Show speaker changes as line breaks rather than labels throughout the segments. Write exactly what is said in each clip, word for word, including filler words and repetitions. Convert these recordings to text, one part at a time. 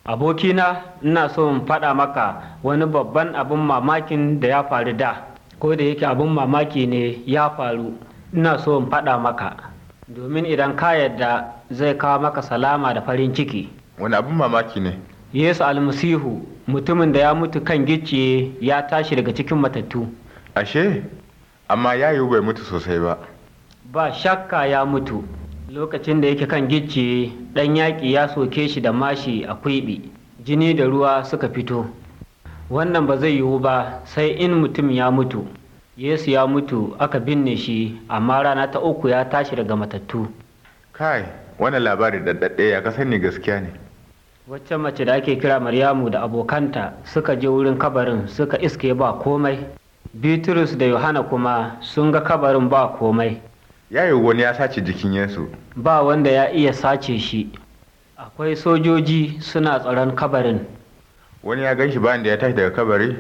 Abokina, ina so in faɗa maka wani babban abin mamakin da ya faru da, ko da yake abin mamaki ne ya faru, ina so in faɗa maka, domin idan ka yarda zai kawo maka salama da farin ciki.
Wani abin mamaki ne?
Yesu almasihu, mutumin da ya mutu kan gicciye ya tashi daga cikin matattu.
Ashe, amma ya yiwu bai mutu sosai ba.
Ba shakka ya mutu. Lokacin da yake kan gicciye, ɗan yaƙi ya soke shi da mashi a kwiɓi, jini da ruwa suka fito. Wannan ba zai yiwu ba sai in mutum ya mutu. Yesu ya mutu aka binne shi, amma rana ta uku ya tashi daga matattu.
Kai, wannan labari daɗaɗɗe ya ka sani gaskiya ne.
Wacce mace da ake kira Maryamu da abokanta suka je wurin kabarin suka iske ba komai. Bitrus da Yohana kuma sun ga kabarin ba komai.
Ya yiwu wani ya sace jikin Yesu.
Ba wanda ya iya sace shi. Akwai sojoji suna tsaron kabarin.
Wani ya gan shi bayan da ya tashi daga kabari?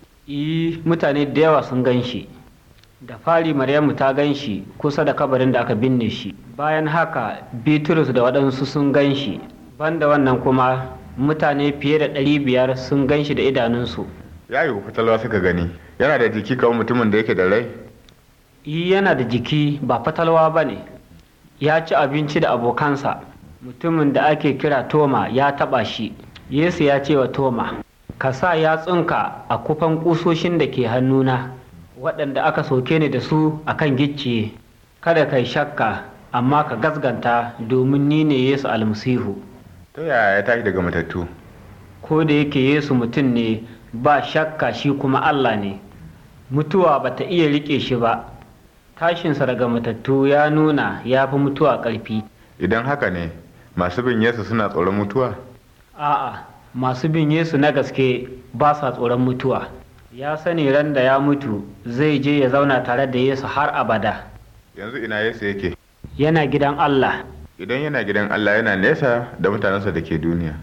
Iyi, mutane da yawa sun gan shi. Da fari Maryamu ta gan shi kusa da kabarin da aka binne shi. Bayan haka Bitrus da waɗansu sun gan shi. Banda wannan kuma mutane fiye da ɗari biyar sun gan shi da idanunsu.
Ya yiwu fatalwa suka gani. Yana da jiki kamar mutumin da yake da rai?
Iyi, yana da jiki, ba fatalwa ba ne. Ya ci abinci da abokansa. Mutumin da ake kira Toma ya taɓa shi. Yesu ya ce wa Toma, ka sa yatsunka a kufan ƙusoshin da ke hannuna, waɗanda aka soke ni da su a kan gicciye. Kada kai shakka, amma ka gasganta, domin ni ne Yesu almasihu.
Ta yaya ya tashi daga matattu?
Ko da yake Yesu mutum ne, ba shakka shi kuma Allah ne. Mutuwa ba ta iya riƙe shi ba. Tashinsa daga matattu ya nuna ya fi mutuwa ƙarfi.
Idan haka ne, masu bin Yesu suna tsoron mutuwa?
A'a, masu bin Yesu na gaske ba sa tsoron mutuwa. Ya sani ran da ya mutu zai je ya zauna tare da Yesu har abada.
Yanzu ina Yesu yake?
Yana gidan Allah.
Idan yana gidan Allah yana nesa da mutanensa da ke duniya?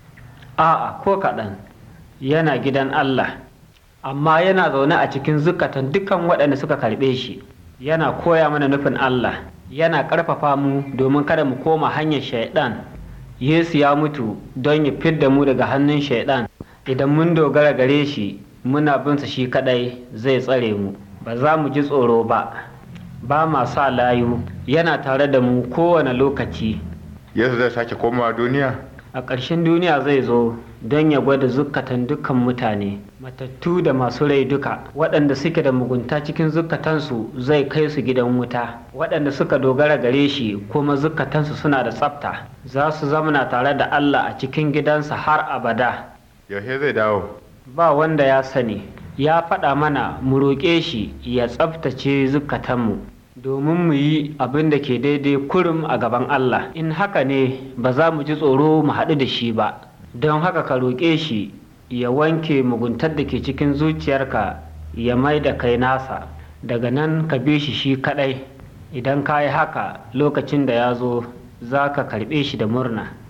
A'a, ko kaɗan. Yana gidan Allah. Amma yana zaune a cikin zukatan dukkan waɗanda suka karɓe shi. Yana koya mana nufin Allah. Yana ƙarfafa mu domin kada mu koma hanyar Shaiɗan. Yesu ya mutu don ya fidda mu daga hannun Shaiɗan. Idan mun dogara gare shi, muna binsa shi kaɗai zai tsare mu. Ba za mu ji tsoro ba. Ba ma sa layu. Yana tare da mu kowane lokaci.
Yesu zai sake komawa duniya?
A ƙarshen duniya zai zo don ya gwada zukatan dukkan mutane, matattu da masu rai duka. Waɗanda suke da mugunta cikin zukatansu zai kai su gidan wuta. Waɗanda suka dogara gare shi kuma zukatansu suna da tsafta za su zamana tare da Allah a cikin gidansa har abada.
Yaushe zai dawo?
Ba wanda ya sani. Ya faɗa mana mu roƙe shi ya tsaftace zukatanmu domin mu yi abin da ke daidai kurum a gaban Allah. In haka ne ba za mu ji tsoro mu haɗu da shi ba. Don haka ka roƙe shi ya wanke muguntar da ke cikin zuciyarka ya mai da kai nasa. Daga nan ka bi shi shi kaɗai. Idan ka yi haka lokacin da ya zo za ka karɓe shi da murna.